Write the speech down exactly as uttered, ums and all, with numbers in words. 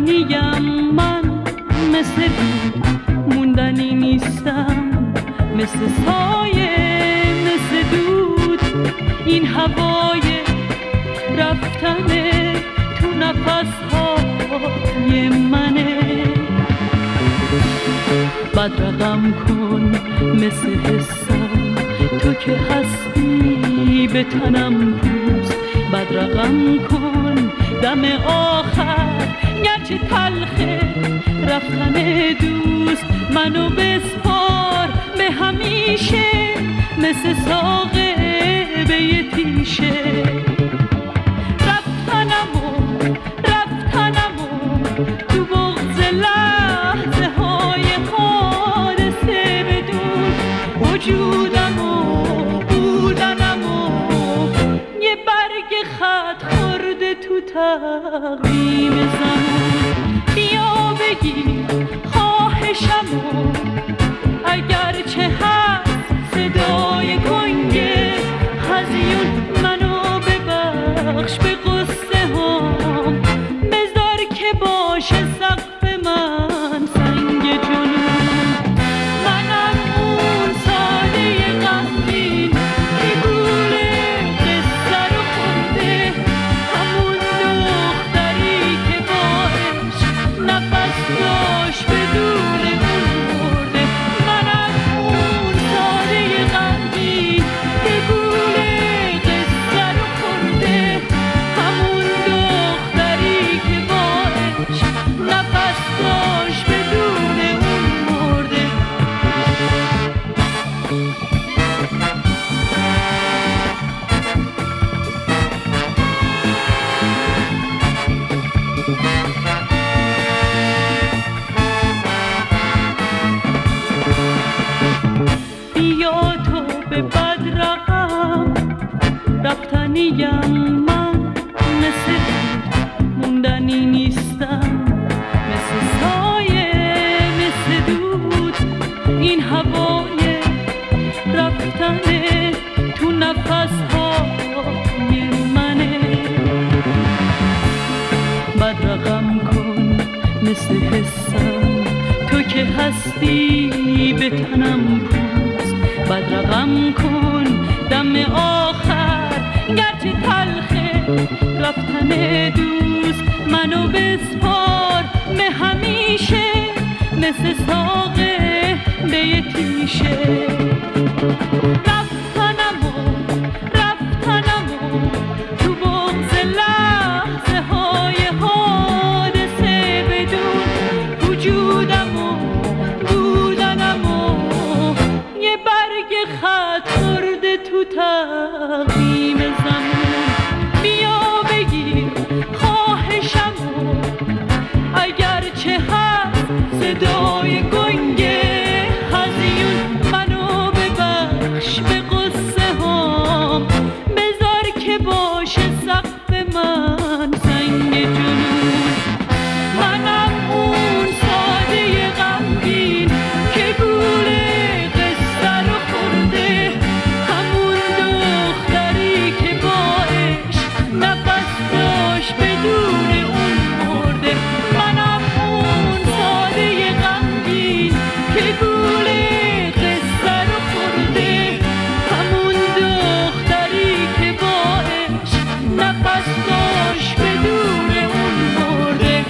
رفتنیم من، مثل دود موندنی نیستم، مثل سایه مثل دود. این هوای رفتنه تو نفسهای منه. بدرقم کن مثل حسم، تو که هستی به تنم پوست. بدرقم کن دم آخر، گرچه تلخه رفتن دوست. منو بسپار به همیشه، مثل ساقه به یه تیشه. رفتنمو رفتنمو تو بغض لحظه های حادثه بدون. وجودمو بودنمو یه برگ خط خورده تو تقویم زمان. بیا بگیر خواهشمو، اگرچه هست صدای گنگه هزیون. منو ببخش به قصه هم، بذار که باشه سقف من سنگ جنون. منم اون ساده غمگین که گول قصه رو خورده، همون دختری که با عشق نفس داشت بدون اون مرده. منم اون ساده غمگین که گول قصه رو خورده، همون دختری که با عشق نفس داشت بدون اون مرده. بیا تو به بدرقم، رفتنیم من، مثل دود موندنی نیستم، مثل سایه مثل دود. این هوای رفتنه تو نفسهای منه. بدرقم کن مثل حسم، تو که هستی به تنم پوست. بدرقم کن دم آخر، گرچه تلخه رفتن دوست. منو بسپار به همیشه، مثل ساقه به یه تیشه. رفتنمو رفتنمو تو بغض لحظه های حادثه بدون. وجودمو بودنمو یه برگ خط خورده تو تقویم زمان. بیا بگیر خواهشمو، اگرچه هست صدای گنگه هزیون. منو ببخش به قصه هم، بذار که باشه سقف من سنگ جنون. منم اون ساده غمگین که گول قصه رو خورده، همون دختری که با عشق نفس داشت بدون اون مرده. منم اون ساده غمگین که گول قصه رو خورده، همون دختری که با عشق نفس داشت بدون اون مرده.